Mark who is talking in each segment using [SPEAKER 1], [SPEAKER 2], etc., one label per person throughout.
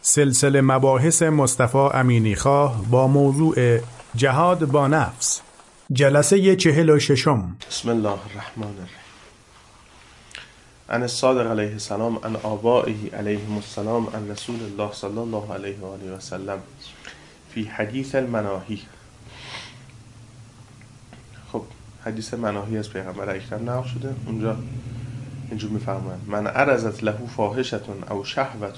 [SPEAKER 1] سلسله مباحث مصطفی امینیخواه با موضوع جهاد با نفس، جلسه 46.
[SPEAKER 2] بسم الله الرحمن الرحیم. عن الصادق علیه السلام عن آبائه علیهم السلام عن رسول الله صلی الله علیه و آله و سلم فی حدیث المناهی. خب حدیث مناهی از پیغمبر اکرم نقل شده. اونجا اینجور میفرمایند: من عرضت له فاحشة او شهوة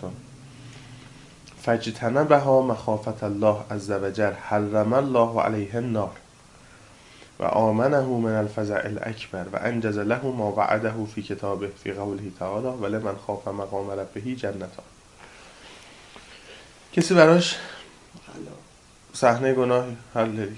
[SPEAKER 2] فاجتنبها مخافة الله عز وجل حرم الله علیه النار و آمنه من الفزع الاکبر و انجز له ما وعده فی کتابه فی قوله تعالی ولمن خاف مقام ربه جنتان. کسی براش صحنه گناهی حل دیگه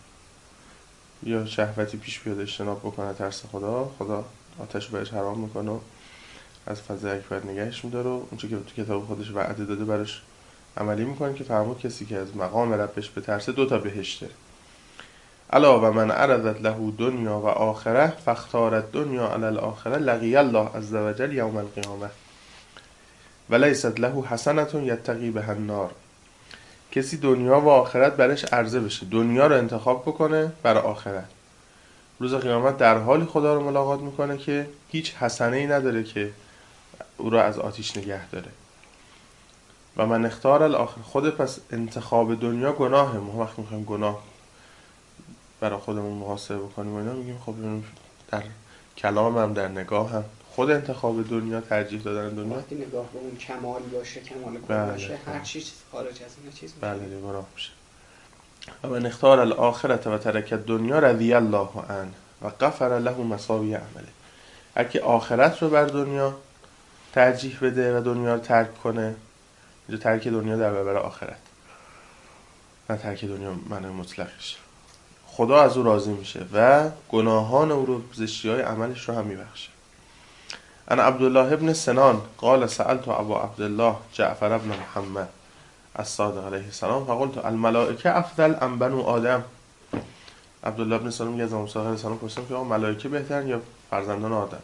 [SPEAKER 2] یا شهوتی پیش بیاد اجتناب بکنه، ترس خدا آتش بهش حرام میکنه و از فضل اکبر نگهش میداره و اونچه که تو کتاب خودش وعده داده براش عملی میکنه، که فرمود کسی که از مقام ربش به ترسه 2 بهشت داره. الا و من عرضت له دنیا و آخره فاختار الدنیا علی الاخره لقی الله عز وجل یوم القیامه و لیست له حسنه یتقی بها النار. کسی دنیا و آخرت برش عرضه بشه، دنیا رو انتخاب بکنه برای آخرت، روز قیامت در حالی خدا رو ملاقات میکنه که هیچ حسنه‌ای نداره که او رو از آتش نگه داره. و من اختار الاخر، خود پس انتخاب دنیا گناهه. ما وقتی میخوایم گناه برای خودمون محاسبه بکنیم و اینا میگیم خب در کلام هم در نگاه هم خود انتخاب دنیا، ترجیح دادن دنیا،
[SPEAKER 3] وقتی نگاه به اون کمال باشه، کمال کل باشه، هر چیز خارج از این چیز میشه.
[SPEAKER 2] بله گناه میشه. و من اختار الاخرت و ترک الدنیا رضی الله عنه و غفر له مساوی عمله. اگه آخرت رو بر دنیا ترجیح بده و دنیا رو ترک کنه، اینجا ترک دنیا در برابر آخرت، نه ترک دنیا معنی مطلقش، خدا از او راضی میشه و گناهان او رو، زشتی‌های عملش رو هم میبخشه. انا عبدالله ابن سنان قال سألت ابا عبدالله جعفر ابن محمد الصادق علیه السلام فقلت الملائکه افضل ام بنو آدم. عبدالله ابن سنان میگه از امام صادق علیه السلام پرسیدم که ملائکه بهترن یا فرزندان آدم؟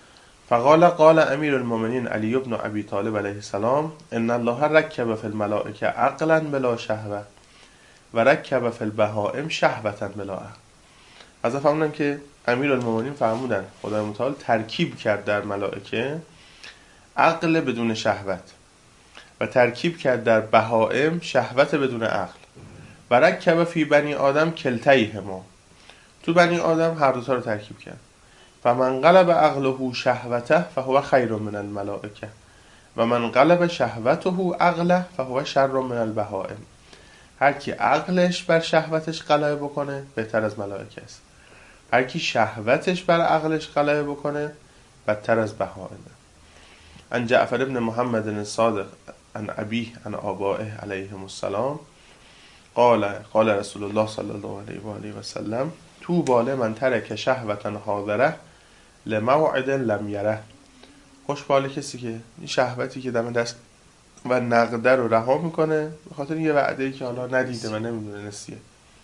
[SPEAKER 2] قال امیر المؤمنین علی ابن ابی طالب علیه السلام ان الله رکب فی الملائکه عقلا بلا شهوه و رکب فی البهائم شهوة بلا عقل. از فهمیدن که امیر المؤمنین فرمودن خدای متعال ترکیب کرد در ملائکه عقل بدون شهوت و ترکیب کرد در بهائم شهوت بدون عقل و رکب فی بنی آدم کلتیهما، تو بنی آدم هر دوتا رو ترکیب کرد. فمن قلب عقله شهوته فهو خیر من الملائکه و من قلب شهوته عقله فهو شر من البهائم. هر کی عقلش بر شهوتش غلبه بکنه بهتر از ملائکه است، هر کی شهوتش بر عقلش غلبه بکنه بدتر از بهائمه. عن جعفر ابن محمد الصادق عن ابیه عن آبائه علیهم السلام قال رسول الله صلی الله علیه و آله و سلم طوبی لمن ترک شهوة حاضره لموعد لم یره. خوشبال کسی که این شهوتی که دم دست و نقده رو رها میکنه به خاطر یه وعده‌ای که حالا ندیده و نمیدونه نسیه.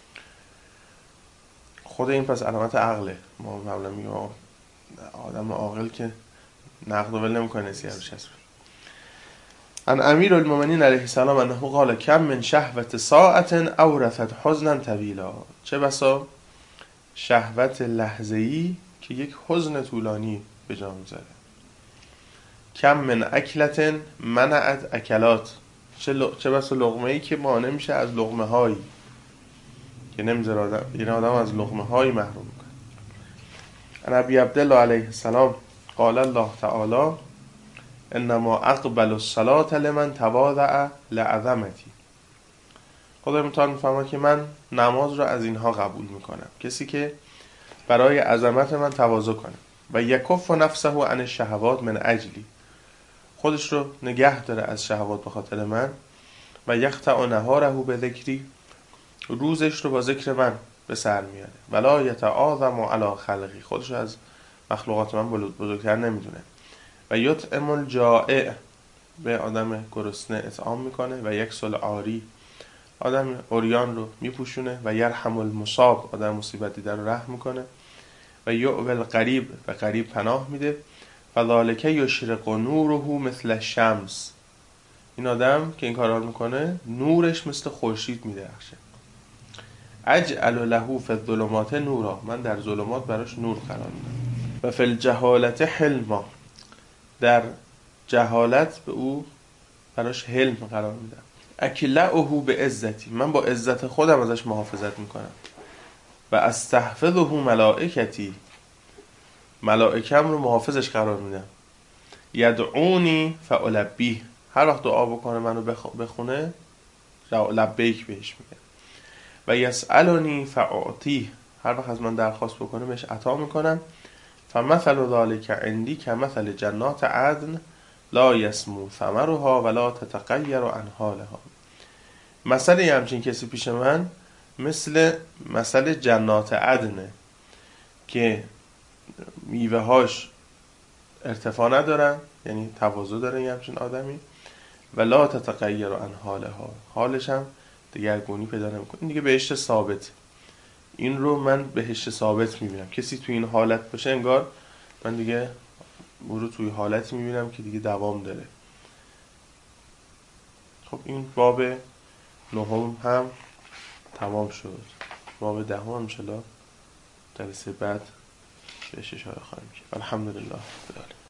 [SPEAKER 2] خود این پس علامت عقله. ما معمولا میگیم آدم عاقل که نقد ول نمیکنه، نسیه رو چسبه. ان امیر المؤمنین علیه السلام انه قال کم من شهوت ساعت اورثت حزنا طویلا. چه بسا شهوت لحظه‌ای که یک حزن طولانی به جا میذاره. کم من اکلت منعت اکلات. چه بسا لقمه‌ای که مانع میشه از لقمه هایی که نمیذاره آدم از لقمه هایی محروم میکنه. ان ابی عبدالله علیه السلام قال الله تعالی انما اقبل الصلاة لمن تواضع لعظمتی. خدای متعال میفهمه که من نماز رو از اینها قبول میکنم، کسی که برای عظمت من تواضع کنه و یکف نفسه عن الشهوات من اجلی، خودش رو نگه داره از شهوات به خاطر من و یقطع نهاره به ذکری، روزش رو با ذکر من به سر میاره. ولا یتعاظم علی خلقی، خودش رو از مخلوقات من بزرگتر نمیدونه. و یطعم الجائع، به آدم گرسنه اطعام میکنه. و یکسل عاری، آدم عریان رو میپوشونه. و یرحم المصاب، آدم مصیبت دیده رو رحم میکنه. و یؤوی الغریب، به غریب پناه میده. فذلک یشرق نوره مثل الشمس، این آدم که این کارا رو میکنه نورش مثل خورشید میدرخشه. اجعل له فی الظلمات نورا، من در ظلمات براش نور قرار میدم. و فی الجهالت حلما، در جهالت به او براش حلم قرار میدم. اکلعه به عزتی، من با عزت خودم ازش محافظت میکنم. و استحفظه ملائکتی، ملائکم رو محافظش قرار میدم. یدعونی فالبیه، هر وقت دعا بکنه منو بخونه لبیک بهش میگه. و یسألنی فاعطیه، هر وقت از من درخواست بکنه بهش عطا میکنم. فمثل ذلک عندی کمثل جنات عدن لا یسمو ثمرها ولا تتغیر عن حالها. مثل همچین کسی پیش من مثل جنات عدنه که میوه هاش ارتفاع ندارن، یعنی تواضع داره یه همچین آدمی. و لا تتغیر عن حالها، حالش هم دگرگونی پیدا نمیکنه. این دیگه بهشت ثابت، این رو من بهشت ثابت میبینم. کسی توی این حالت باشه انگار من دیگه او رو توی حالت میبینم که دیگه دوام داره. خب این باب 9 هم تمام شد. باب 10 انشالله درس بعد بهش اشاره خواهیم کرد. الحمدلله.